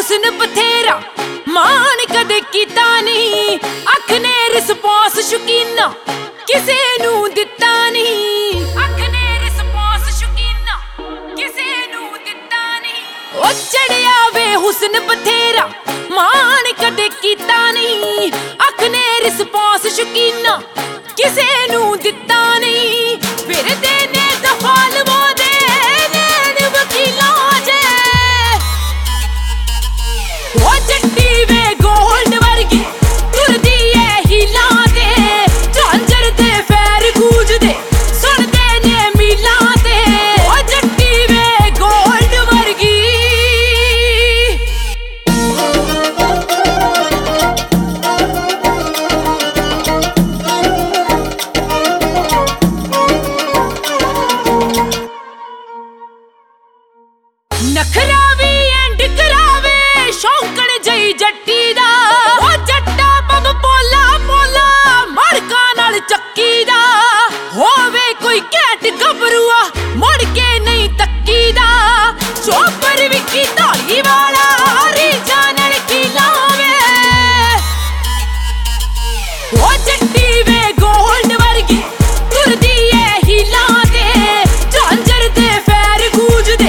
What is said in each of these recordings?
हुस्न बथेरा मान कदे कीता नहीं, अख ने रिस्पॉन्स शौकीना किसे नू दिता नहीं, अख ने रिस्पॉन्स शौकीना किसे नू दिता नहीं। ओ चढ़िया वे हुस्न बथेरा मान कदे कीता नहीं, अख ने रिस्पॉन्स शौकीना किसे नू दिता नहीं। फिर देने दफाल वो दे नैन वकीला जे, ओ जट्टी वे गोल्ड वर्गी तुरदी है हीला दे, झांझर दे फैर गूंजदे सुनदे ने मीला दे, ओ जट्टी वे गोल्ड वर्गी। नखरा भी एंड करावे शौकण जई जट्टी दा, ओ जट्टा पब बोला बोला मड़का नाल चक्की दा, होवे कोई कैट गबरूआ मुड़ के नहीं तक्की दा, चोपर विकी धाली वाला रीझा नाल की लावे, ओ जट्टी वे गोल्ड वर्गी तुरदी है हीला दे, झांझर दे फैर गूंजदे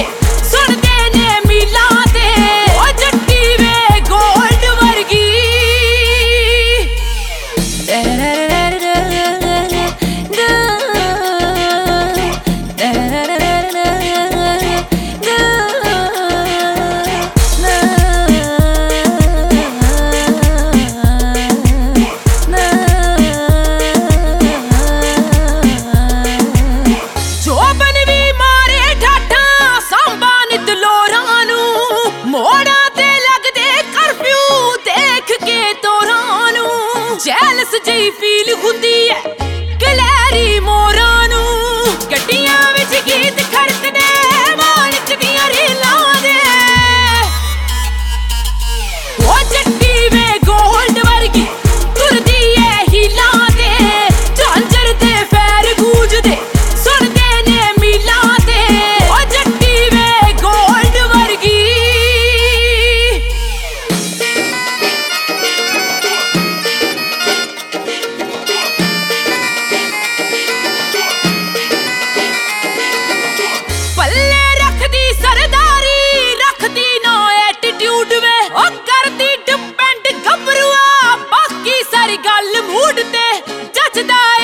जई फील हुंदी है कलैरी मोरां नू, गड्डियां विच गीत खड़कदे मालिक दियां रीलां दे, ओ जट्टी वे गोल्ड वर्गी तुरदी है हीला दे, झांझर दे फैर गूंजदे सुनदे ने मीला दे, ओ जट्टी वे गोल्ड वर्गी। गल मूड ते जचदा